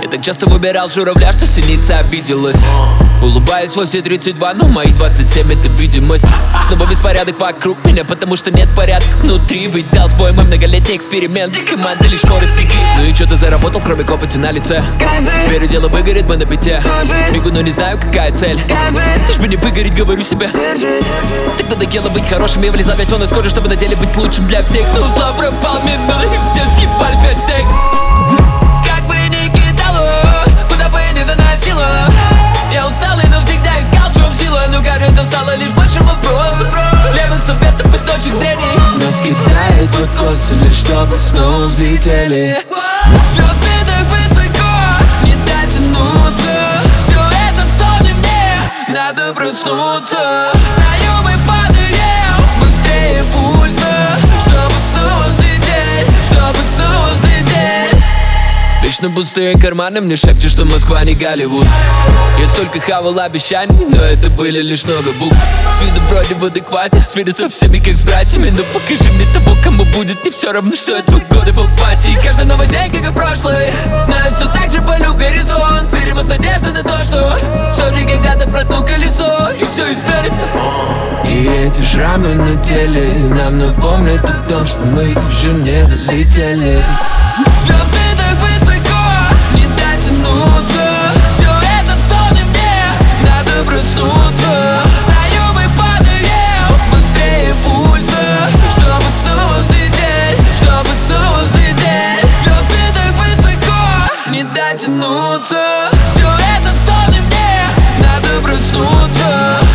так часто выбирал журавля, что синица обиделась. Улыбаюсь во все 32, но мои 27 это видимость. Снова беспорядок вокруг меня, потому что нет порядка внутри. Ведь дал сбой мой многолетний эксперимент. Команда лишь форест пики. Ну и что ты заработал, кроме копоти на лице? Верю, дело выгорит, мы на бите. Бегу, но не знаю, какая цель. Лишь бы не выгореть, говорю себе. Так надоело быть хорошим, я влезал 5 тонн из кожи, чтобы на деле быть лучшим для всех. Но зла пропал мимо, и все съебали 5 сек. Как бы ни кидало, куда бы ни заносило, я устал и навсегда искал, в чем сила. Но кажется, стало лишь больше вопросов, левых советов и точек зрений. Нас кидает в откосы, лишь чтобы снова взлетели. Звезды так высоко, не дотянуться. Все это сон и мне надо проснуться. Знаю, мы падаем быстрее пульса, чтобы снова взлететь, чтобы снова взлететь. Вечно пустые карманы мне шепчут, что Москва не Голливуд. Я столько хавал обещаний, но это были лишь много букв. С виду вроде в адеквате, с виду со всеми как с братьями. Но покажи мне того, кому будет не все равно, что я твой годы в апатии. Каждый новый день, как и прошлый, но я все так же полю в горизонт. Верим с надеждой на то, что все же когда-то проткну колесо, и все изменится. И эти шрамы на теле нам напомнят о том, что мы еще не долетели. Звезды так высоко, не дотянуться. Все это сон и мне надо проснуться. Знаю, мы падаем быстрее пульса, чтобы снова взлететь, чтобы снова взлететь. Звезды так высоко, не дотянуться. Все это сон и мне надо проснуться.